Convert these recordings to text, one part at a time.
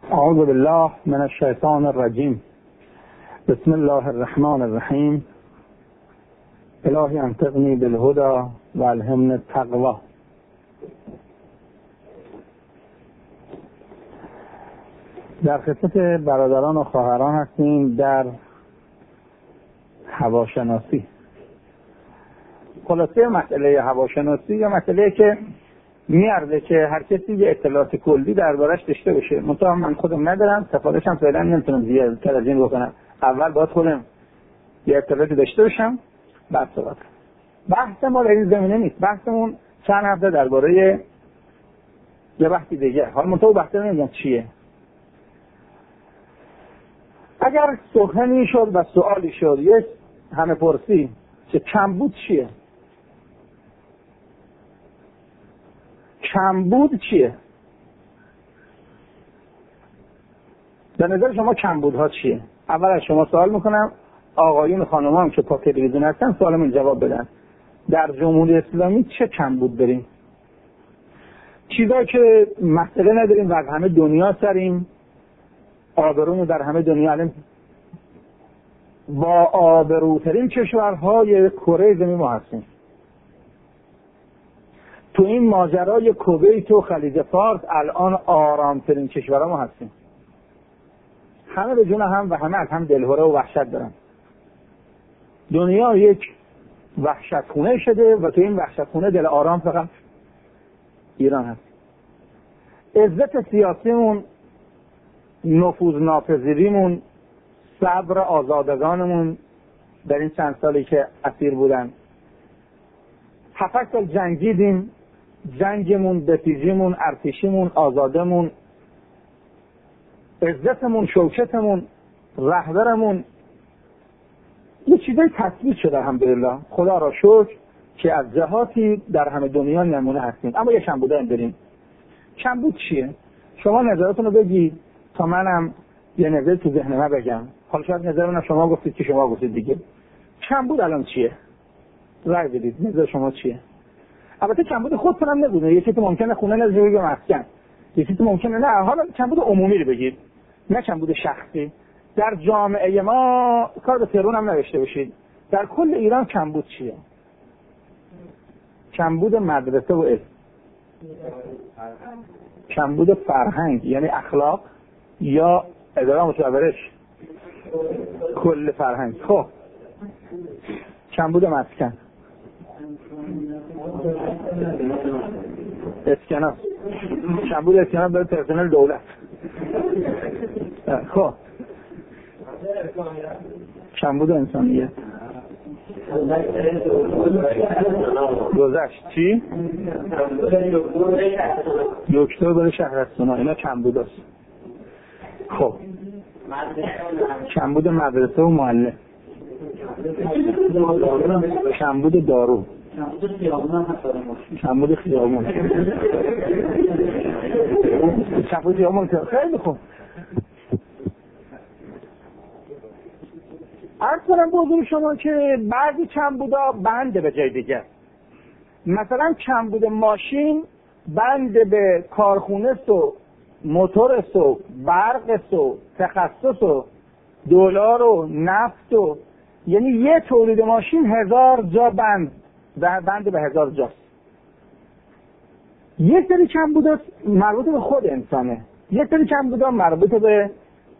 اعوذ بالله من الشیطان الرجیم. بسم الله الرحمن الرحیم. الهی انطقنی بالهدى و الهمنی التقوی. در خدمت برادران و خواهران هستیم در هواشناسی. خلاصه مسئله هواشناسی یا مسئله که میارده که هر کسی یه اطلاعات کلی دربارش داشته باشه. منتها من خودم ندارم، سفارشم فعلا نمیتونم زیادتر از این بکنم. اول باید خودم یه اطلاعاتی داشته باشم بعد صحبت کنم. بحث ما در این زمینه نیست. بحثمون چند هفته درباره یه بحثی دیگه. حالا منتها بحث نمیگم چیه. اگر سخنی شد و سوالی شد یه همه پرسی که کمبود چیه؟ کمبود چیه؟ به نظر شما کمبودها چیه؟ اول از شما سوال میکنم، آقایون خانمان که پا تلویزیون هستن سوالمون جواب بدن. در جمهوری اسلامی چه کمبود داریم؟ چیزایی که مسئله نداریم و از همه دنیا سریم، آبرون در همه دنیا علم با آبروترین کشورهای کره زمین ما هستیم. تو این ماجرای کویت و خلیج فارس الان آرامترین کشورها ما هستیم. همه به جون هم و همه از هم دلهره و وحشت دارن. دنیا یک وحشت خونه شده و تو این وحشت خونه دل آرام فقط ایران هست. عزت سیاسیمون، نفوذ ناپذیریمون، صبر آزادگانمون در این چند سالی که اسیر بودن. 7 سال جنگیدیم، جنگمون، بسیجیمون، ارتشیمون، آزادمون، عزتمون، شوکتمون، رهبرمون یه چیزای تثبیت شده الحمدلله. خدا را شکر که از جهاتی در همه دنیا نمونه هستیم. اما یه کمبود داریم. کمبود چیه؟ شما نظراتون رو بگید تا منم یه نظر تو ذهن من بگم. حالا شاید نظرون شما گفتید که شما گفتید دیگه. کمبود الان چیه؟ رای بدید نظر شما چیه؟ البته کمبود خودتون هم نگید. یکی تو ممکنه خونه نداره بگه مسکن. یکی تو ممکنه نه. حالا کمبود عمومی رو بگید. نه کمبود شخصی. در جامعه ما کار به تهران هم نداشته باشید. در کل ایران کمبود چیه؟ کمبود مدرسه و علم. کمبود فرهنگ یعنی اخلاق یا اداره متورش کل فرهنگ. خب کمبود مسکن، اسکناس، کمبود اسکناس برای پرسنل دولت. خب کمبود انسانیت. گذشت چی؟ دکتر برای شهرستان اینا کمبود هست. خب کمبود مدرسه و معلم، کمبود دارو، کمبود خیابون. کمبود خیابون خیلی خوب. عرض کنم به حضور شما که بعضی کمبودا بنده به جای دیگه. مثلا کمبود ماشین بند به کارخونه و موتور و برق و تخصص و دلار و نفت و یعنی یه تولید ماشین 1000 جا بند به 1000 جاست. یه سری کمبودا مربوط به خود انسانه، یه سری کمبودا مربوط به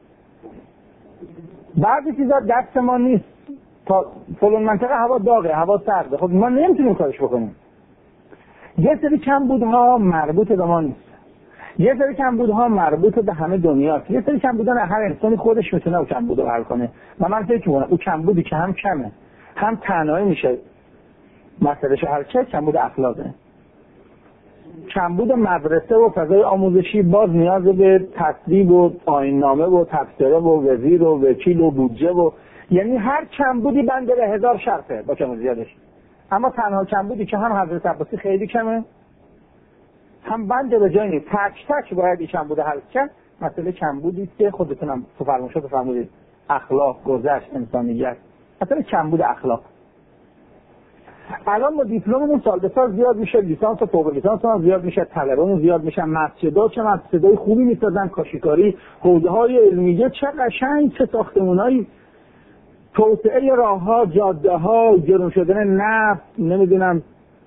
بعضی چیزا دست ما نیست. تا فلان منطقه هوا داغه، هوا سرده، خب ما نمیتونیم کارش بکنیم. یه سری کمبودها مربوط به ما نیست. یه سری کمبودها مربوط به همه دنیاست. یه سری کمبودها هر انسانی خودش میتونه اون کمبود رو حل کنه. و من فکر می‌کنم اون کمبودی که هم کمه، هم تنهایی میشه مسئلهش حل کرد، کمبود اخلاقه. کمبود مدرسه و فضای آموزشی باز نیاز به تصویب و آیین‌نامه و تبصره و وزیر و وکیل و بودجه و یعنی هر کمبودی بنده به 1000 شرطه با کم زیادش. اما تنها کمبودی که هم حضرت عباسی خیلی کمه، هم بنده به جای نیست. تک باید این کمبود حل کرد. مسئله کمبودی که خودتونم تو فرمایشات فرمودید، اخلاق، گذشت، انسانیت. مثلا کمبود اخلاق. الان ما دیپلممون سال به سال زیاد میشه، لیسانس و فوق لیسانس هم زیاد میشه، طلبمون زیاد میشن، مسجدها چه مسجدای خوبی میسازن، کاشیکاری، حوزه‌های علمیه چه قشنگ، چه ساختمانایی، توسعه راه‌ها، جاده‌ها، گرون شدن نفت، نمیدونم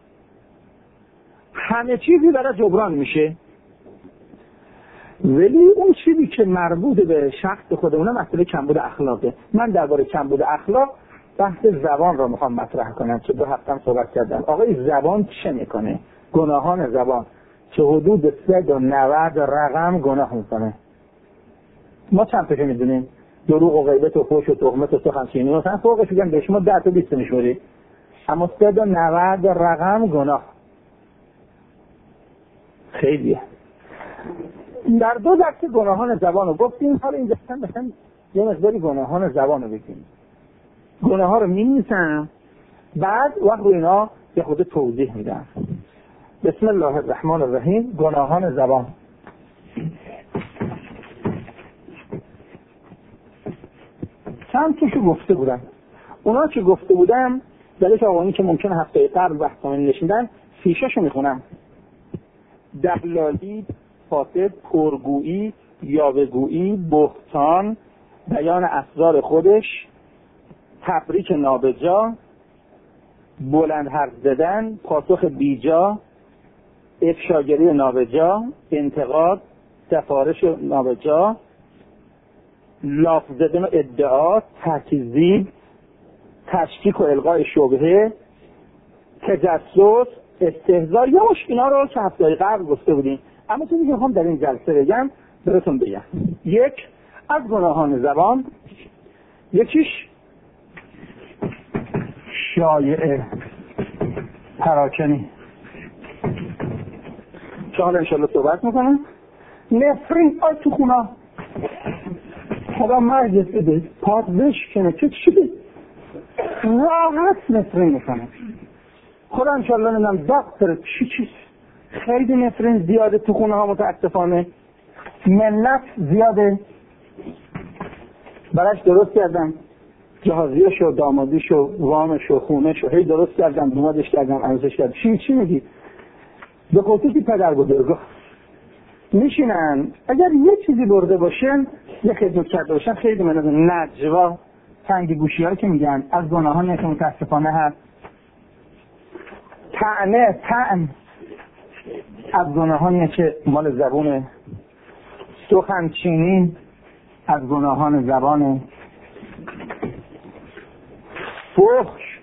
همه چیزی برای جبران میشه. ولی اون چیزی که مربوط به شخص خودمونه مسئله کمبود اخلاقه. من درباره کمبود اخلاق بحث زبان رو میخوام مطرح کنم که 2 هفته صحبت کردم. آقای زبان چه میکنه؟ گناهان زبان که حدود 390 رقم گناه میکنه. ما چند تاشو میدونیم؟ دروغ و غیبت و فحش و تهمت و سخنچینی مثلا فوقش میگن به شما 10 تا 20 میشوری، اما 390 رقم گناه خیلیه. در 2 دسته گناهان زبان رو گفتیم، حالا این دستن مثلا یه مقداری گناهان زبان رو بگیم. گناه ها رو می‌نویسن، بعد وقت رو اینا یه خود توضیح میدن. بسم الله الرحمن الرحیم. گناهان زبان. چند توشو گفته بودم. اونا که گفته بودم دلیل آقایی که ممکنه هفته قبل وقت کامل نشیندن فیشاشو میخونم. دلالی، فاسد، پرگویی، یاوه‌گویی، بهتان، بیان اسرار خودش، تبریک نابجا، بلند حرف زدن، پاسخ بیجا، افشاگری نابجا، انتقاد، سفارش نابجا، لاف زدن و ادعا، تکذیب، تشکیک و الغای شبهه، تجسس، استهزا. یا اینا رو که هفته قبل گفته بودیم، اما چیزی که میخوام در این جلسه بگم براتون بگم. 1 از گناهان زبان، یکیش شایعه پراکنی که حالا انشالله صحبت میکنم. نفرین آی تو خونه خدا مرگت بده پات بشکنه چه چیزی راحت نفرین میکنه. خدا انشالله نمیم دکتر چی خیلی نفرین زیاده تو خونه ها متاسفانه. ملت زیاده، براش درست کردم جهازیشو، دامادیشو، وامشو، خونهشو هی درست کردم، دومادش کردم، عروسش کردم. چی میگی؟ به خصوصی پدر بزرگا میشینن اگر یه چیزی برده باشن، یه خدمت کرده باشن، خیلی من نجوا تنگ گوشی هایی که میگن از گناهانی که متاسفانه هست. طعن از گناهانی که مال زبونه. سخنچینی از گناهان زبانه. فحش.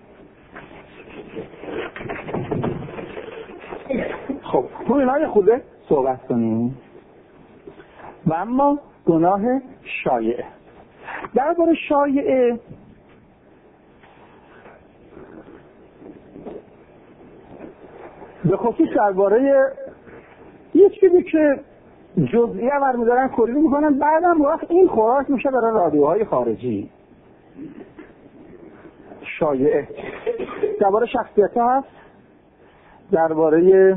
خب تو اینها یه خوده صحبت کنیم. و اما گناه شایعه. درباره شایعه به خصوص درباره یه چیزی که جزئی برمی‌دارن کلی میکنن، بعدم وقت این خوراک میشه برای رادیوهای خارجی. شایعه درباره شخصیت ها هست، درباره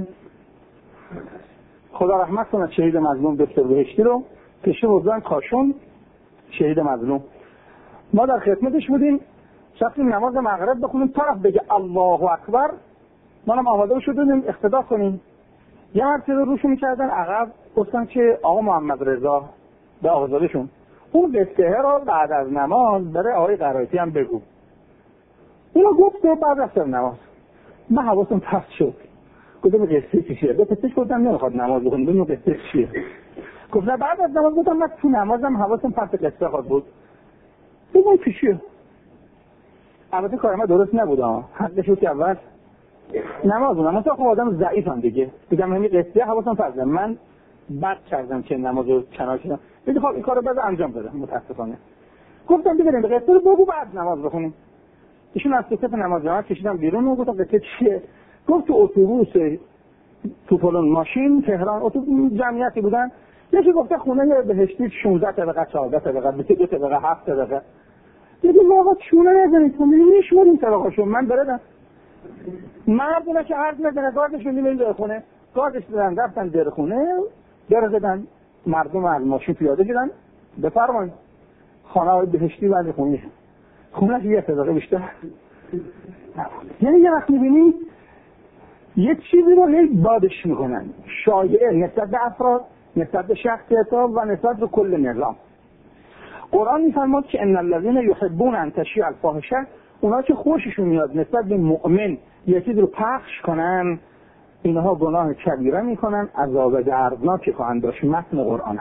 خدا رحمت کنه شهید مظلوم دکتر بهشتی رو پیش حضران کاشون، شهید مظلوم ما در خدمتش بودیم. شفتیم نماز مغرب بخونیم، طرف بگه الله اکبر، ما هم آماده شدیم اقتدا کنیم. یه هر چیز روشون میکردن عقب، گفتن که آقا محمد رضا به آقازادشون اون قصه رو بعد از نماز برای آقای قرائتی هم بگو. اینو گفت و بعد رفتم نماز. من حواسم پرت شد، گفتم قصه چیه؟ به قصهش گفتم نمیخواد نماز بخونیم، ببینیم قصه چیه. گفتم بعد از نماز گفتم من تو نمازم حواسم پرت قصه خواهد بود، ببینیم چیه. البته کار من درست نبود، حقش بود که اول نماز اونم مثلا خب آدم ضعیفم دیگه، بگم همین قصه حواسم پرت. من بد کردم که نماز رو کنار کشیدم، دیگه خب این کارو بعد انجام دادم متاسفانه. گفتم بریم قصه رو بگو بعد نماز بخونیم. ایشون از صف نماز جماعت کشیدم بیرون و گفتم قصه چیه؟ گفت تو اتوبوس تو فلان ماشین تهران اتوبوس جمعیتی بودن، یکی گفته خونه بهشتی 16 طبقه 14 طبقه 22 طبقه 7 طبقه. دیگه ما چونه نزنید تو میشمونیم طبقه‌شو. من بردم مردونه که حرف نزنه گاردشون میبینید در خونه، گاردش دادن رفتن در خونه، در زدن مردم از ماشین پیاده شدن بفرمایید خانه های بهشتی بعد خونه یه طبقه بیشتر یعنی یه وقت میبینی یه چیزی رو هی بادش میکنن، شایعه نسبت به افراد، نسبت به شخصیت‌ها و نسبت به کل نظام. قرآن میفرماد که ان الذين يحبون ان تشيع الفاحشه، اونا که خوششون میاد نسبت به مؤمن یه چیز رو پخش کنن، اینها گناه کبیره میکنن، عذاب دردناکی خواهند داشت. متن قرآن.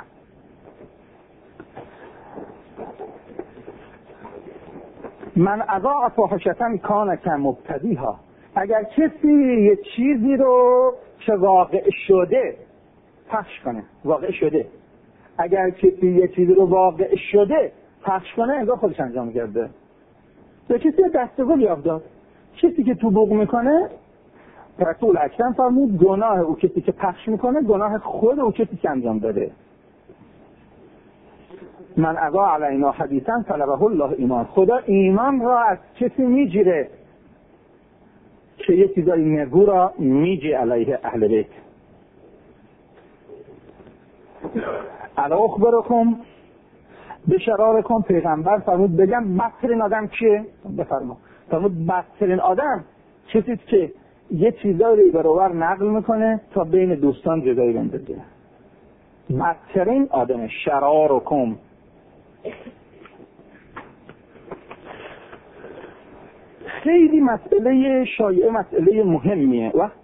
من اضاع فاحشة کان کمبتدیها، اگر کسی یه چیزی رو که واقع شده پخش کنه، واقع شده، اگر کسی یه چیزی رو واقع شده پخش کنه انگار خودش انجام کرده. به کسی دستگل یافت داد، کسی که تو بوق میکنه، رسول اکرم فرمود گناه او کسی که پخش میکنه گناه خود او کسی که انجام داده. من اضاع علینا حدیثا طلبه الله ایمان، خدا ایمان را از کسی میگیره که یه چیزای نگو را میگه علیه اهل بیت. الا اخبرکم بشرارکم، پیغمبر فرمود بگم بدترین آدم کیه؟ فرمود بدترین آدم کسی که یه چیزایی رو برابر نقل میکنه تا بین دوستان جدایی بندازه. بدترین آدم. شرارکم. خیلی مسئله شایعه، مسئله مهمیه و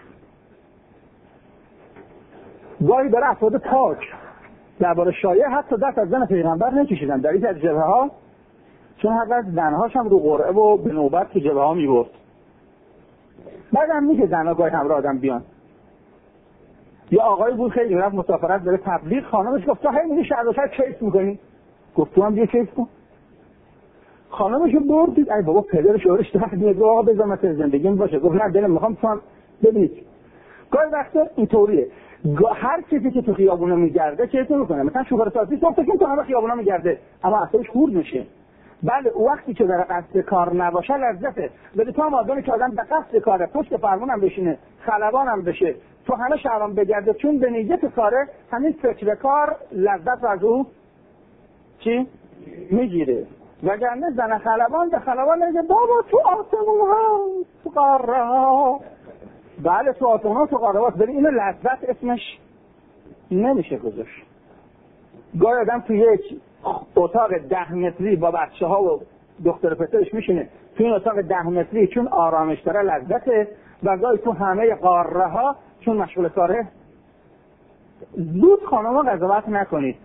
گاهی برای افراد پاک درباره شایعه حتی دست از زن پیغمبر نکشیدن در یکی از جبهه ها، چون حتی از زنهاش هم رو قرعه و به نوبت تو جبهه ها میبرد. بعد هم میگه زنها گاهی همراه آدم بیان. یه آقایی بود خیلی رفت مسافرت بره تبلیغ، خانمش گفت تو همین شهر و شهر کیف میکنی؟ گفت تو هم بیا کیف کن. خانمشو بردید، ای بابا پدرش اورش درست میگه آقا بذار مثل زندگیم باشه. گفت نه دلم میخوام تو هم ببینید. گاهی وقتا اینطوریه، هر کسی که تو خیابونا میگرده کیف میکنه. مثلا شوهر سازی تو فکر تو همه خیابونا میگرده اما اصلش خورد میشه. بله او وقتی که در قصد کار نباشه لذته، ولی تو هم آدمی که آدم به قصد کاره، پشت فرمونم بشینه، خلبانم بشه، تو همه شهرام بگرده چون به نیت کاره، همین فکر کار لذت از او چی میگیره. وگرنه زن خلبان به خلبان نگه بابا تو آسمون ها تو قاره ها، بله تو آسمون ها تو قاره ها، ولی اینو لذت اسمش نمیشه گذاشت. گاهی آدم تو یک اتاق 10 متری با بچه ها و دختر پسرش میشینه، تو این اتاق 10 متری چون آرامش داره لذته، و گاهی تو همه قاره ها چون مشغول کاره. زود خانم ها قضاوت نکنید.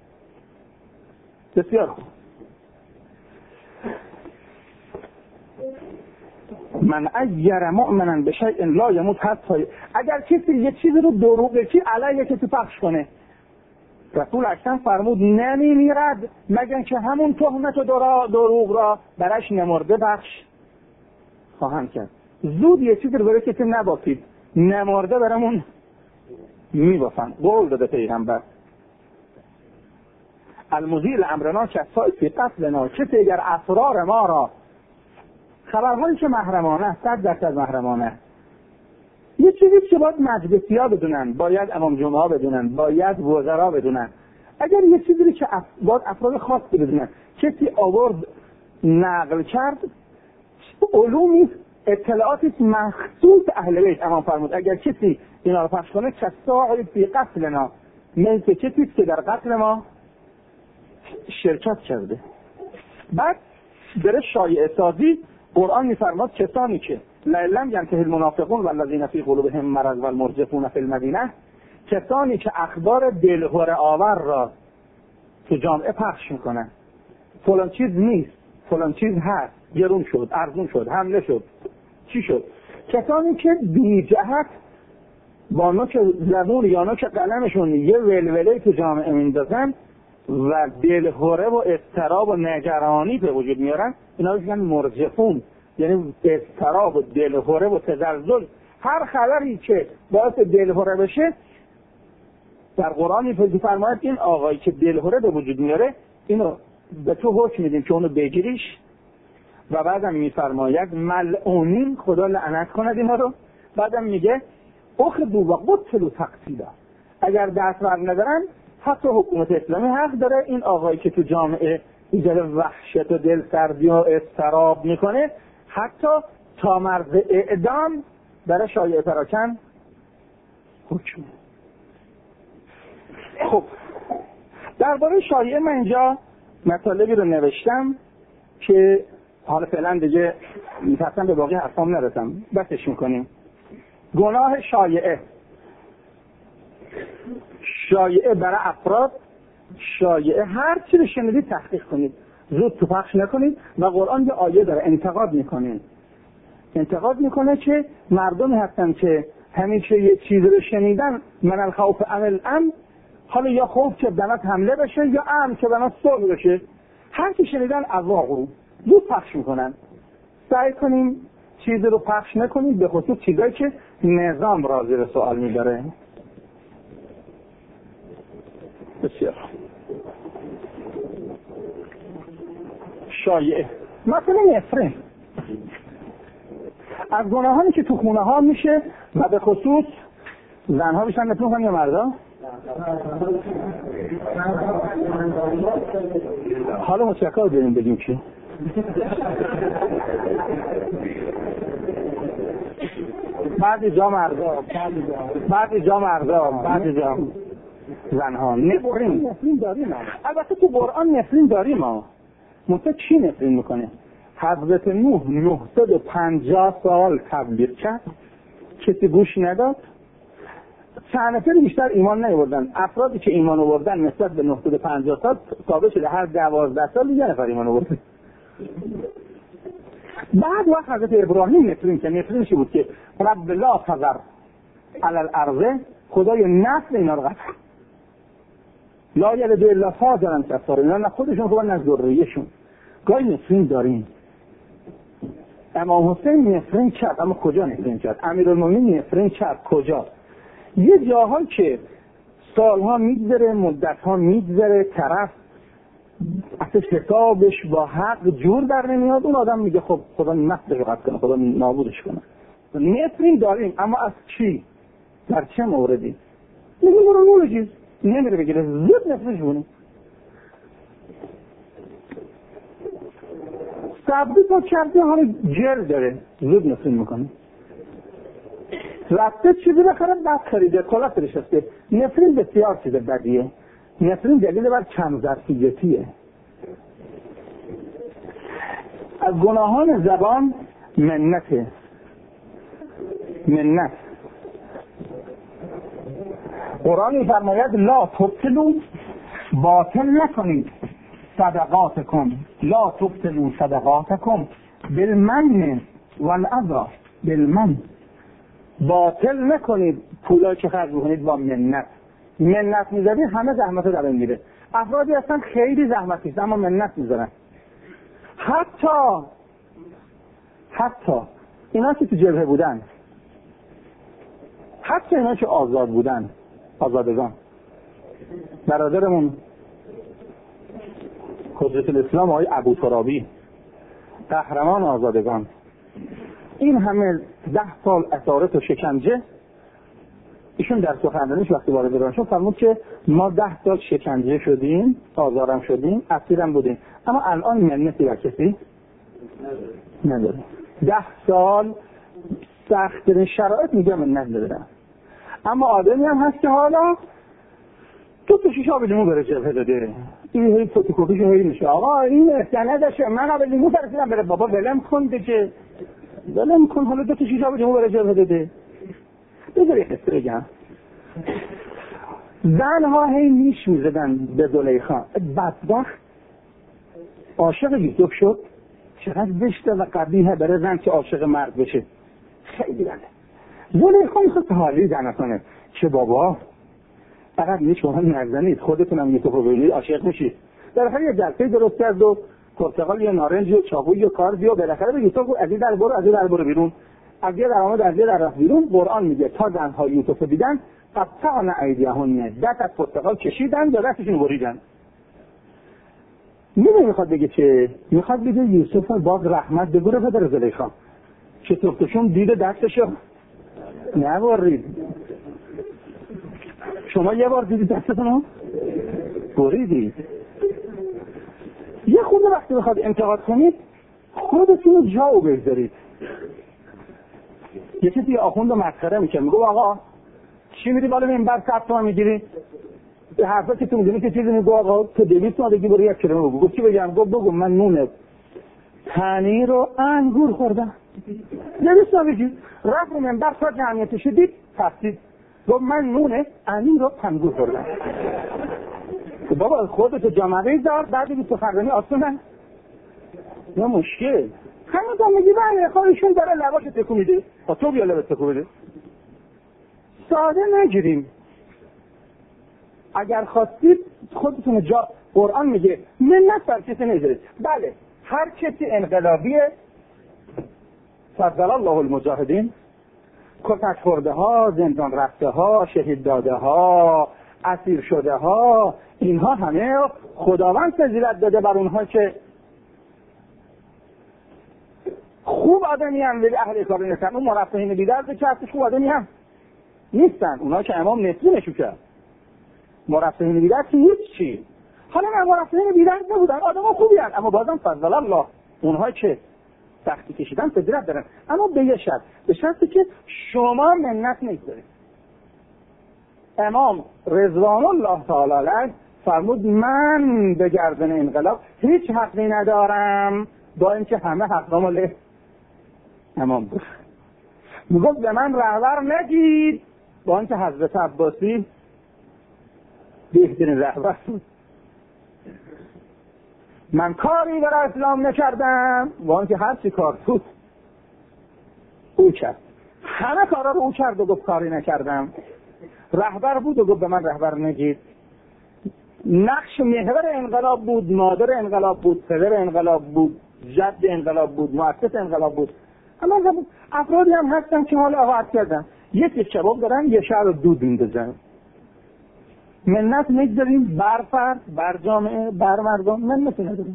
بسیار خوب. من ایر مؤمنا بشیء لا یموت حتی، اگر کسی یه چیزی رو دروغه کی علیه کسی پخش کنه، رسول اکرم فرمود نمیمیرد مگر که همون تهمت و دروغ را برش نمرده بخش خواهند کرد. زود یه چیزی رو برای کسی نبافید، نمرده برامون میبافن. قول داده پیغمبر المزیل امرنا کسای فی قتلنا، کسی اگر اسرار ما را، خبرهایی که محرمانه 100% محرمانه، یه چیزی که باید مجلسی ها بدونن، باید امام جمعه ها بدونن، باید وزرا بدونن، اگر یه چیزی که باید افراد خاص بدونن، کسی آورد نقل کرد، علومی اطلاعاتی مخصوص اهل بیت امام فرمود اگر کسی اینا رو پخش کنه کساعی فی قتلنا، مثل کسی که در قتل ما شرکت کرده. بعد بره شایعه سازی، قرآن میفرماد کسانی که لعلم ینتهی المنافقون والذین فی قلوبهم مرض والمرجفون فی المدینه، کسانی که اخبار دلهره آور را تو جامعه پخش میکنن، فلان چیز نیست، فلان چیز هست، گرون شد، ارزون شد، حمله شد، چی شد، کسانی که بی جهت با نوک زبون یا نوک قلمشون یه ولوله تو جامعه میندازن و دلهره و اضطراب و نگرانی به وجود میارن، اینا رو میگن مرجفون، یعنی اضطراب و دلهره و تزلزل. هر خبری که باعث دلهره بشه در قرآن میفرماید این آقایی که دلهره به وجود میاره اینو به تو حکم میدیم که اونو بگیریش، و بعدم میفرماید ملعونین، خدا لعنت کند اینا رو. بعدم میگه اخذوا و قتلوا تقتیلا، اگر دست بر ندارن حتی حکومت اسلامی حق داره این آقایی که تو جامعه ایجاد وحشت و دلسردی و اضطراب میکنه حتی تا مرز اعدام برای شایعه پراکن حکم. خب درباره شایعه من اینجا مطالبی رو نوشتم که حالا فعلا دیگه می‌خواستم به باقی حرفام نرسم، بسش میکنیم. گناه شایعه برای افراد، شایعه هر چی رو شنیدید تحقیق کنید، زود تو پخش نکنید. و قرآن یه آیه داره انتقاد میکنه که مردمی هستن که همیشه یه چیزی رو شنیدن، من الخوف امن، حالا یا خوف که بنات حمله بشه یا امن که بنات صلح بشه، هر چی شنیدن اواقو زود پخش میکنن. سعی کنیم چیزی رو پخش نکنید، به خصوص چیزایی که نظام را زیر سوال میبره. بسیار شایعه مثلا نفرین از گناهانی که تو خونه ها میشه و به خصوص زنها بیشتر نفرین کنن یا مردا؟ حالا ما چکار داریم بگیم که بعضی جا مردا، بعضی جا زنها نفرین داریم. البته تو قرآن نفرین داریم ها. مثلا چی نفرین میکنه؟ حضرت نوح 950 سال تبلیغ کرد، کسی گوش نداد. چند نفر بیشتر ایمان نیاوردن. افرادی که ایمان آوردن نسبت به 950 سال ثابت شده هر 12 سال یه نفر ایمان آورد. بعد وقت حضرت ابراهیم نفرین چی بود که رب لا تذر علی الارض، خدای نسل اینا رو قطع لا یلد الا فاجرا کفارا، اینا نه خودشون خوبن نه ذریه‌شون. گاهی نفرین داریم. امام حسین نفرین کرد، اما کجا نفرین کرد؟ امیرالمومنین نفرین کرد، کجا؟ یه جاها که سالها میگذره، مدتها میگذره، طرف اصلا حسابش با حق جور در نمیاد، اون آدم میگه خب خدا نسلش رو قطع کنه، خدا نابودش کنه. نفرین داریم، اما از چی؟ در چه موردی؟ میگه برو نولجیز نمیره بگیره، زود نفرینش بونیم. سبزی تا کرده حالا جل داره، زود نفرین میکنه. رفته چیزی بخره بعد خریده، کلاه نشسته. نفرین بسیار چیز بدیه. نفرین دلیل بر کم ظرفیتیه. از گناهان زبان منت. قرآن می‌فرماید لا تبطلوا، باطل نکنید صدقاتکم، لا تبطلوا صدقاتکم بالمن والاذى. بالمن، باطل نکنید پولایی که خرج می‌کنید با منت می‌ذارید، همه زحمت رو در میره. افرادی هستن خیلی زحمتیست اما منت می‌ذارن. حتی اینا که تو جبهه بودن، حتی اینا که آزاد بودن، آزادگان، برادرمون حجت الاسلام آقای ابو ترابی، قهرمان آزادگان، این همه 10 سال اسارت و شکنجه، ایشون در سخنرانیش وقتی وارد ایران شد فرمود که ما 10 سال شکنجه شدیم، آزارم شدیم، اسیرم بودیم، اما الان منتی بر کسی نداریم. 10 سال سخت‌ترین شرایط میگم منت ندارم، اما آدمی هم هست که حالا 2 شیشه آب لیمو بره جبهه داده، این هی فوتوکوپیشو هی میشه، آقا این استندشه، من آب لیمو فرستادم بره، بابا ولم کن دیگه، ولم کن، حالا 2 شیشه آب لیمو بره جبهه داده. بذاری قصه بگم. زنها هی نیش میزدن به زلیخا، بدبخت عاشق یوسف شد. چقدر زشته و قبیحه برای زن که عاشق مرد بشه، خیلی بده. زلیخا میخواد تحالی زن کنه که بابا فقط یه شما نزنید، خودتونم یوسف رو ببینید عاشق میشید. بالاخره یه جلسه درست کرد و پرتقال یا نارنج و چاقو یا کاردی و بالاخره به یوسف از این در برو بیرون، از یه در آمد از یه در رفت بیرون. قرآن میگه تا زنها یوسف دیدن قطعنا ایدیهن، دست از پرتقال کشیدن یا دستشون بریدن. میخواد بگه چه؟ میخواد بگه یوسف باز رحمت بگوره پدر زلیخا که تفتشون دید دستشو نبرید. شما یه بار دیدید دستتونو بریدید. یه خود وقتی بخواد انتقاد کنید خودتون جا بگذارید. یه کسی آخوند رو مسخره میکنه، میگه آقا چی میری بالا منبر 100 تومن میگیری؟ به حرفا که تو میدونی که چیزی میگه آقا تو 200 تومن بگی برو 1 کیلو بگو. گفت چی بگم؟ گفت بگو من نون پنیر و انگور خوردم. 200 تومن بگی. رفت رو منبر تا جمعیتش دید تفسید. گفت من نون انگور و انگور خوردم. بابا خودتو جامعه دار بعد بگی تو خردنی آسونه؟ نه مشکل. همون تا میگی بله خواهیشون داره لباش تکو میده. تو بیا لباس تکو بده. ساده نگیریم. اگر خواستید خودتون جا قرآن میگه منت بر کسی نذارید. بله هر کسی انقلابیه فضل الله المجاهدین، کتک خورده ها، زندان رفته ها، شهید داده ها، اسیر شده ها، اینها همه خداوند فضیلت داده بر اونها که خوب آدمی هم ولی اهل کار نیستن. اون مرفهین بیدرد که هستش خوب آدمی هم نیستن. اونها که امام نصفی نشو کرد مرفهین بیدرد که هیچ چی. حالا من مرفهین بیدرد نبودن آدم ها خوبی هست اما بازم فضل الله اونها که سختی کشیدن فضیلت دارن، اما به یه شرط، به شرطی که شما منت نگذارید. امام رضوان الله تعالی علیه فرمود من به گردن انقلاب هیچ حقی ندارم با اینکه همه حقا مال امام بود. میگفت به من رهبر نگید با اینکه حضرت عباسی بهترین رهبر بود. من کاری برای اسلام نکردم با اینکه هر چی کار بود او کرد. همه کارا رو او کرد و گفت کاری نکردم. رهبر بود و گفت به من رهبر نگید. نقش محور انقلاب بود، مادر انقلاب بود، پدر انقلاب بود، جد انقلاب بود، مؤسس انقلاب بود. اما افرادی هم هستن که حالا آغاز کردن یک شباب دارن یه شهر رو دود میندازن. منت نگذاریم بر فرد، بر جامعه، بر مردم منت نداریم.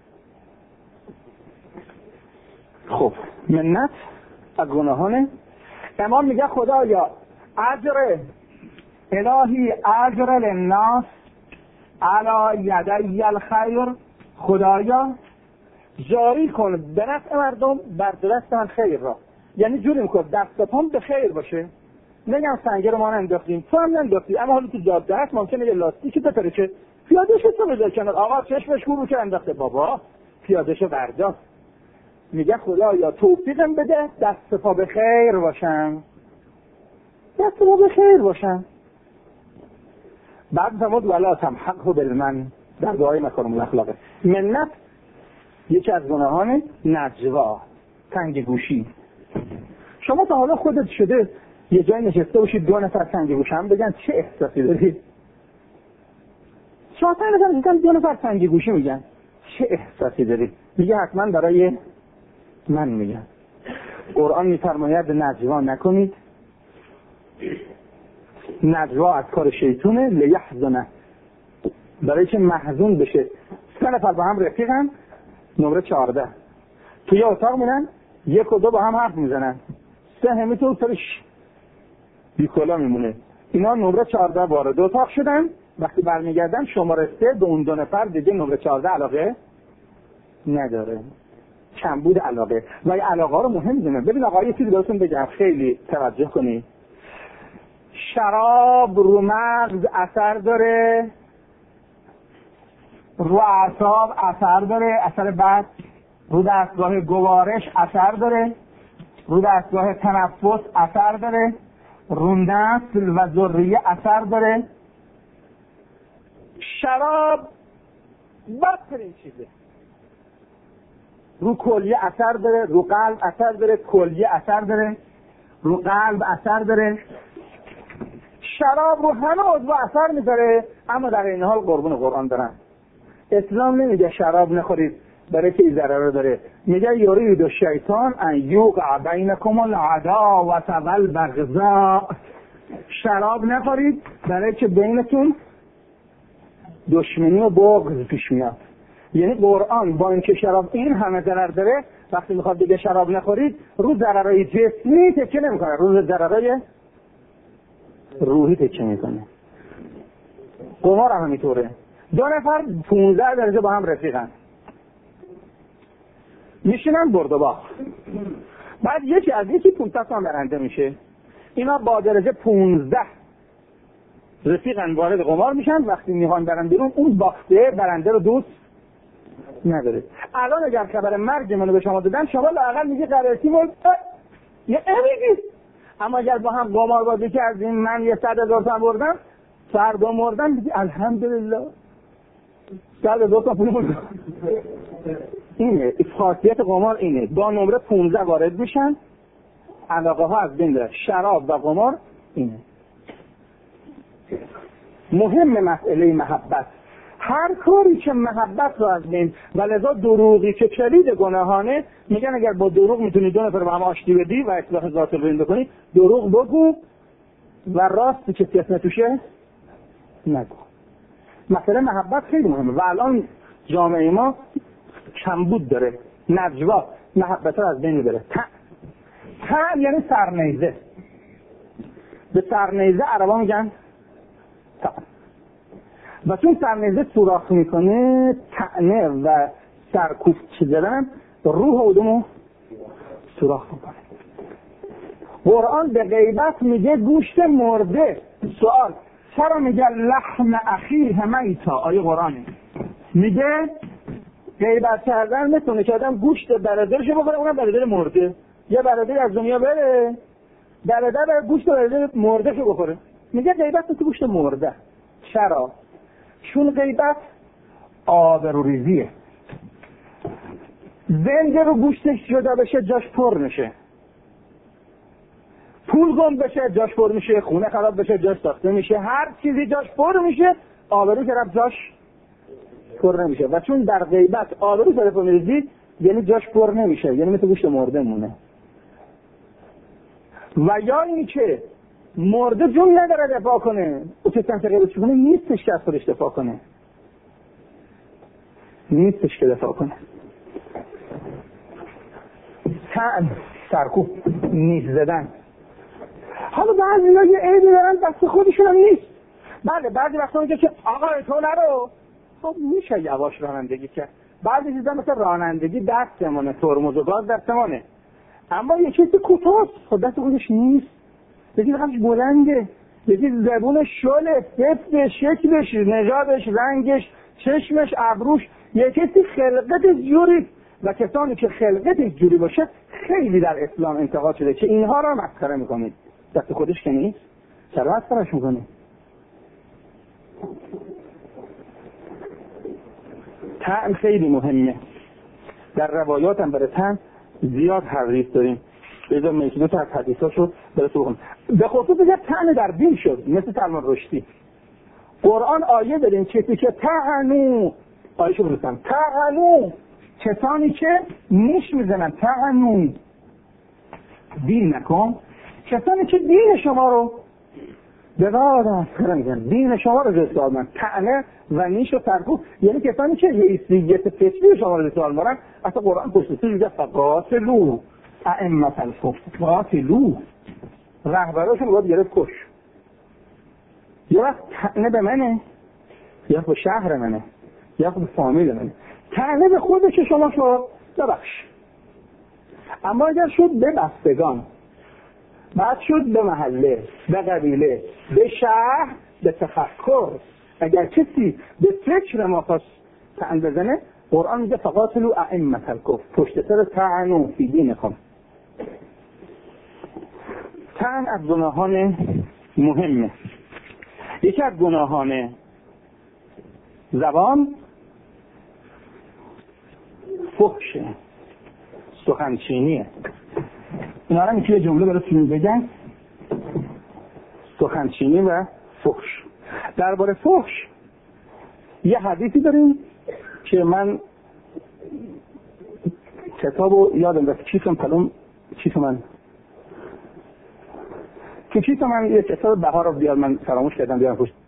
خب منت از گناهانه. امام میگه خدایا اجر الهی اجر للناس علی یدی الخیر، خدایا جاری کن به نفع مردم بر دست من خیر را. یعنی جوری میکن دست پام به خیر باشه. نگم سنگر ما ننداختیم تو هم ننداختی اما حالا تو جاده هست ممکنه یه لاستیکی بپره که پیاده شو تو بذار کنار. آقا چشمش گورو که انداخته بابا پیاده شو بردار. میگه خدایا توفیقم بده دست پا به خیر باشم، دست پا به خیر باشم. بعد فرمود ولا تمحقه بالمن در دعای مکارم الاخلاق. منت یکی از گناهان نجوا، تنگ گوشی. شما تا حالا خودت شده یه جای نشسته باشید 2 نفر تنگ گوش هم بگن چه احساسی دارید؟ شما میگن 2 نفر تنگ گوشی میگن چه احساسی دارید؟ میگه حتما برای من میگن. قرآن میفرماید نجوا نکنید. نجوا از کار شیطونه. لیحزنه برای که محزون بشه. 3 نفر با هم رفیقن نمره 14 توی اتاق میرن 1 و 2 با هم حرف میزنن 3 همیتون سرش بیکلا میمونه. اینا نمره 14 وارد اتاق شدن. وقتی برمیگردن شماره 3 به اون 2 نفر دیگه نمره 14 علاقه نداره. کمبود علاقه. و این علاقه رو مهم دونه. ببین آقا یه چیزی بهتون بگم خیلی توجه کنید. شراب رو مغز اثر داره، رو اعصاب اثر داره، اثر بد، رو دستگاه گوارش اثر داره، رو دستگاه تنفس اثر داره، رو نسل و ذریه اثر داره. شراب بدترین چیزه. رو کلیه اثر داره، رو قلب اثر داره، کلیه اثر داره، رو قلب اثر داره. شراب رو همه عضو اثر میذاره اما در این حال قربون قرآن دارن. اسلام نمیگه شراب نخورید برای که این ضرر داره. میگه یرید الشیطان ان یوقع بینکم العداوة والبغضاء. شراب نخورید برای که بینتون دشمنی و بغض پیش میاد. یعنی قرآن با اینکه شراب این همه ضرر داره وقتی میخواد بگه شراب نخورید رو ضررهای جسمی تکیه نمیکنه، رو ضررهای روحی تکیه میکنه. قمار هم همینطوره. 2 نفر 15 درجه با هم رفیقن. میشینن برد و باخت. بعد یکی 500 تومن برنده میشه. اینا با درجه 15 رفیقن وارد قمار میشن، وقتی میخوان برن بیرون اون باخته برنده رو دوست نداره. الان اگر خبر مرگ منو به شما دادن، شما لااقل میگی قرارتی مرد یه امیدی. اما اگر با هم قمار بازی کردیم، من 100,000 تومان بردم، فردا مردم، میگی الحمدلله 100,000 تومان پول بردم. اینه خاصیت قمار، اینه با نمره 15 وارد میشن، علاقه ها از بین میره. شراب و قمار اینه. مهم مسئله محبت، هر کاری که محبت رو از بین، ولذا دروغی که کلید گناهانه، میگن اگر با دروغ میتونی دو نفر با هم آشتی بدی و اصلاح ذات البین بکنی، دروغ بگو و راست که کسی توشه نگو. مسئله محبت خیلی مهمه و الان جامعه ما کمبود داره، نجوا محبت رو از بین میبره. طعن یعنی سرنیزه. به سرنیزه عربا میگن طعن. و چون سرنیزه سوراخ میکنه، طعنه و سرکوفت زدن روح آدمو سوراخ میکنه. قرآن به غیبت میگه گوشت مرده. سوال چرا میگه لحم اخیه میتا؟ آیه قرآنه میگه غیبت کردن میتونه که آدم گوشت برادرش بخوره، اونم برادر مرده. یه برادر از دنیا بره، برادر گوشت برادر مرده شو بخوره. میگه غیبت تو گوشت مرده. چرا؟ چون غیبت آبروریزیه. زنده رو گوشتش جدا بشه جاش پر میشه، پول گم بشه جاش پر میشه، خونه خراب بشه جاش ساخته میشه، هر چیزی جاش پر میشه، آبرو که رفت جاش پر نمیشه. و چون در غیبت آبرو طرف میریزی یعنی جاش پر نمیشه، یعنی مثل گوشت مرده مونه. و یا اینی که مرده جون نداره دفاع کنه، او که سمت غیبت چونه نیستش که از خودش دفاع کنه، نیستش که دفاع کنه. طعن، سرکوب، نیز زدن. حالا بعضی ها یه عیبی دارن دست خودشون هم نیست. بله بعضی وقتا میگه که آقا تو نرو، خب میشه یواش رانندگی کرد. بعضی چیزا مثل رانندگی دستمونه، ترمز و گاز دستمونه، اما یه چیزی کوتاه خود دست خودش نیست. یکی دقیقش بلنده، یکی زبونش شله، سفتش، شکلش، نژادش، رنگش، چشمش، ابروش، یکی خلقت جوری. و کسانی که خلقت جوری باشه خیلی در اسلام انتقاد شده که اینها را مسخره میکنید. دست خودش که نیست، چرا مسخرهش میکنید؟ طعن خیلی مهمه. در روایات هم برای طعن زیاد حدیث داریم. بذار میکنه تا از حدیثاشو براتون بگم. به خصوص دیگه طعن در دین شد، مثل سلمان رشدی. قرآن آیه داریم کسی که طعنو، آیه شو برسن طعنو، کسانی که نیش میزنن، طعنو دین نکن، کسانی که دین شما رو به دادن میگن، دین شما رو به سوال من. طعنه و نیش و سرکوب یعنی کسانی که حیثیت فکری شما رو به سوال برن. اصلا قرآن پشتوسی میگه فقاتلو ائمة الکفر، قاتلو رهبراشون باید گرفت کش. یه وقت طعنه به منه، یا به شهر منه، یا به فامیل منه. طعنه به خودش شما شو ببخش. اما اگر شد به بستگان، بعد شد به محله، به قبیله، به شهر، به تفکر، اگر کسی به فکر ما خواست طعن بزنه، قرآن میگه فقاتلو ائمة الکفر، پشت سر طعنوا فی دینکم. طعن از گناهان مهمه. یکی از گناهان زبان فحشه، سخنچینیه. اینا را میشه جمله براتون بگم. سخنچینی و فحش. درباره فحش یه حدیثی داریم که من کتابو یادم رفت، کیف من یه کتاب بهار بیار، من فراموش کردم بیارم پشت.